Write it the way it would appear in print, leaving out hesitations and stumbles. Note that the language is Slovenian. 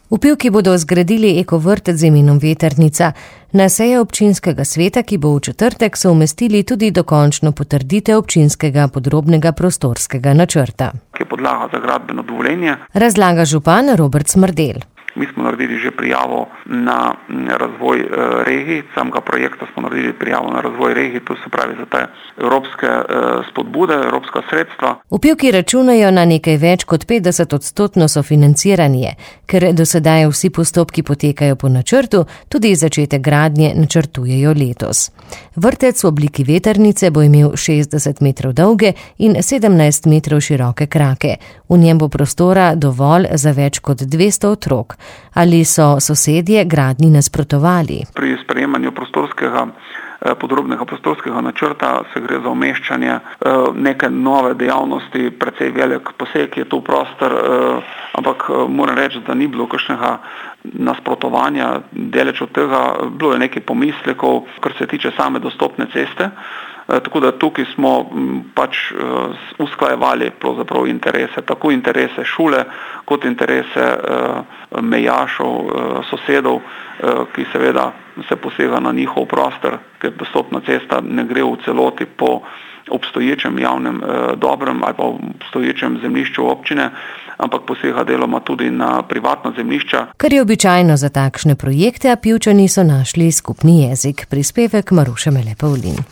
V Pivki bodo zgradili ekovrtec z imenom Vetrnica. Na seje občinskega sveta, ki bo v četrtek, so umestili tudi dokončno potrditev občinskega podrobnega prostorskega načrta. Ki je podlaga za gradbeno dovoljenje, razlaga župan Robert Smrdelj. Mi smo naredili že prijavo na razvoj regij, samega projekta smo naredili prijavo na razvoj regij, to se pravi za te evropske spodbude, evropska sredstva. V Pivki računajo na nekaj več kot 50% sofinanciranje, ker do sedaj vsi postopki potekajo po načrtu, tudi začetek gradnje načrtujejo letos. Vrtec v obliki vetrnice bo imel 60 metrov dolge in 17 metrov široke krake. V njem bo prostora dovolj za več kot 200 otrok. Ali so sosedje gradnji nasprotovali? Pri sprejemanju podrobnega prostorskega načrta se gre za umeščanje neke nove dejavnosti, precej velik poseg je to prostor, ampak moram reči, da ni bilo kakšnega nasprotovanja, deleč od tega, bilo je nekaj pomislekov, kar se tiče same dostopne ceste. Tako da tukaj smo pač usklajevali pravzaprav interese, tako interese šole, kot interese mejašov, sosedov, ki seveda se posega na njihov prostor, ker dostopna cesta ne gre v celoti po obstoječem javnem dobrem ali pa obstoječem zemljišču občine, ampak posega deloma tudi na privatna zemljišča. Kar je običajno za takšne projekte, a Pivčani so našli skupni jezik. Prispevek Maruše Mele Pavlin.